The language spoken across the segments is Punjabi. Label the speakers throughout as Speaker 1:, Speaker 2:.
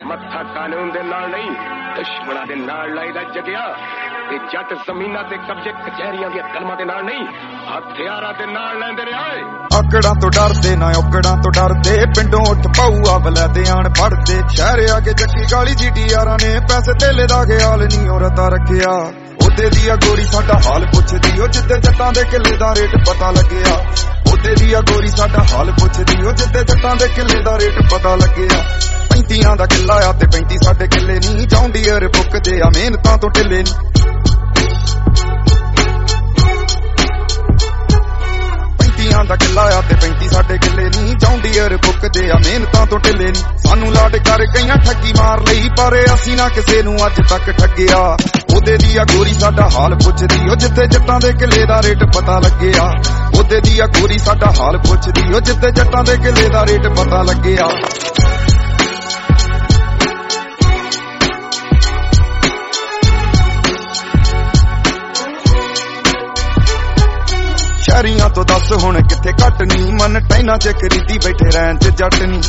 Speaker 1: ਮੱਥਾ ਕਾਨੂੰਨ ਦੇ ਨਾਲ ਨਹੀਂ ਦੁਸ਼ਮਣਾਂ ਦੇ ਨਾਲ ਲਾਈਦਾ ਜਗਿਆ ਤੇ ਜੱਟ ਜ਼ਮੀਨਾਂ ਤੇ ਕਬਜ਼ੇ ਕਚਹਿਰੀਆਂ ਦੀਆਂ ਕਲਮਾਂ ਦੇ ਨਾਲ ਨਹੀਂ ਹਥਿਆਰਾਂ ਦੇ ਨਾਲ ਲੈਂਦੇ ਰਹੇ।
Speaker 2: ਆਕੜਾਂ ਤੋਂ ਡਰਦੇ ਨਾ ਔਕੜਾਂ ਤੋਂ ਡਰਦੇ ਪਿੰਡੋਂ ਉੱਠ ਪਾਊਆ ਵਲੈਦੇ ਆਣ ਫੜਦੇ ਸ਼ਹਿਰ ਆ ਕੇ ਚੱਕੀ ਗਾਲੀ ਜੀਟੀਆਰਾਂ ਨੇ ਪੈਸੇ ਧੇਲੇ ਦਾ ਖਿਆਲ ਨਹੀਂ ਔਰਤਾ ਰੱਖਿਆ। ਉਹਦੇ ਦੀ ਆ ਗੋਰੀ ਸਾਡਾ ਹਾਲ ਪੁੱਛਦੀ ਉਹ ਜਿੱਦੇ ਜੱਟਾਂ ਦੇ ਕਿੱਲੇ ਦਾ ਰੇਟ ਪਤਾ ਲੱਗਿਆ। ਉਹਦੇ ਦੀ ਆ ਗੋਰੀ ਸਾਡਾ ਹਾਲ ਪੁੱਛਦੀ ਉਹ ਜਿੱਦੇ ਜੱਟਾਂ ਦੇ ਕਿੱਲੇ ਦਾ ਰੇਟ ਪਤਾ ਲੱਗਿਆ। 35 ਦਾ ਕਿੱਲਾ ਆ ਤੇ 35 ਸਾਡੇ ਕਿੱਲੇ ਨਹੀਂ ਜੌਂਡੀਅਰ ਬੁੱਕਦੇ ਆ ਮਿਹਨਤਾਂ ਤੋਂ ਢਿੱਲੇ ਨਹੀਂ। 35 ਦਾ ਕਿੱਲਾ ਆ ਤੇ 35 ਸਾਡੇ ਕਿੱਲੇ ਨਹੀਂ ਜੌਂਡੀਅਰ ਬੁੱਕਦੇ ਆ ਮਿਹਨਤਾਂ ਤੋਂ ਢਿੱਲੇ ਨਹੀਂ। ਸਾਨੂੰ ਲਾਡ ਕਰ ਕਈਆਂ ਠੱਗੀ ਮਾਰ ਲਈ ਪਰ ਅਸੀਂ ਨਾ ਕਿਸੇ ਨੂੰ ਅੱਜ ਤੱਕ ਠੱਗਿਆ। ਉਹਦੇ ਦੀ ਆ ਗੋਰੀ ਸਾਡਾ ਹਾਲ ਪੁੱਛਦੀ ਉਹ ਜਿੱਥੇ ਜੱਟਾਂ ਦੇ ਕਿੱਲੇ ਦਾ ਰੇਟ ਪਤਾ ਲੱਗਿਆ। ਉਹਦੇ ਦੀ ਆ ਗੋਰੀ ਸਾਡਾ ਹਾਲ ਪੁੱਛਦੀ ਉਹ ਜਿੱਥੇ ਜੱਟਾਂ ਦੇ ਕਿੱਲੇ ਦਾ ਰੇਟ ਪਤਾ ਲੱਗਿਆ। ਸ਼ਹਿਰੀਆਂ ਤੋਂ ਦੱਸ ਹੁਣ ਕਿੱਥੇ ਘੱਟ ਨੀ ਮਨ ਟੈਨਾ ਚ ਖਰੀਦੀ ਬੈਠੇ ਰਹਿਣ ਚ ਜੱਟ ਨੀ।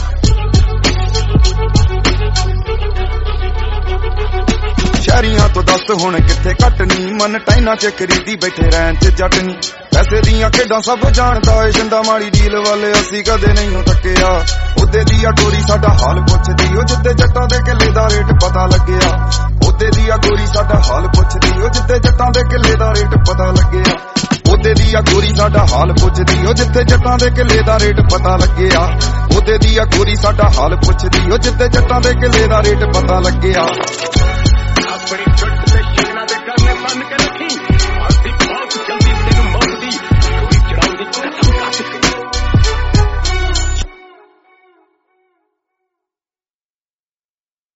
Speaker 2: ਸ਼ਹਿਰੀਆਂ ਤੋਂ ਦੱਸ ਹੁਣ ਕਿੱਥੇ ਘੱਟ ਨੀ ਮਨ ਟੈਨਾ ਚ ਖਰੀਦੀ ਬੈਠੇ ਰਹਿਣ ਚ ਜੱਟ ਨੀ। ਪੈਸੇ ਦੀਆਂ ਖੇਡਾਂ ਸਭ ਜਾਣਦਾ ਏ ਜਿੰਦਾ ਮਾੜੀ ਡੀਲ ਵਾਲੇ ਅਸੀਂ ਕਦੇ ਨਹੀਂ ਥੱਕਿਆ। ਉਹਦੇ ਦੀ ਆ ਗੋਰੀ ਸਾਡਾ ਹਾਲ ਪੁੱਛਦੀ ਉਹ ਜਿੱਦੇ ਜੱਟਾਂ ਦੇ ਕਿੱਲੇ ਦਾ ਰੇਟ ਪਤਾ ਲੱਗਿਆ। ਉਹਦੇ ਦੀ ਆ ਗੋਰੀ ਸਾਡਾ ਹਾਲ ਪੁੱਛਦੀ ਉਹ ਜਿੱਦੇ ਜੱਟਾਂ ਦੇ ਕਿੱਲੇ ਦਾ ਰੇਟ ਪਤਾ ਲੱਗਿਆ। ਉਹਦੇ ਦੀ ਆ ਗੋਰੀ ਸਾਡਾ ਹਾਲ ਪੁੱਛਦੀ ਉਹ ਜਿੱਥੇ ਜੱਟਾਂ ਦੇ ਕਿੱਲੇ ਦਾ ਰੇਟ ਪਤਾ ਲੱਗਿਆ। ਉਹਦੇ ਦੀ ਆ ਗੋਰੀ ਸਾਡਾ ਹਾਲ ਪੁੱਛਦੀ ਉਹ ਜਿੱਥੇ ਜੱਟਾਂ ਦੇ ਕਿੱਲੇ ਦਾ ਰੇਟ ਪਤਾ ਲੱਗਿਆ।
Speaker 1: ਆਪਣੀ ਜੁੱਟ ਤੇ ਸ਼ਗਨਾਂ ਦੇ ਕਰਨੇ ਬੰਦ ਕਰ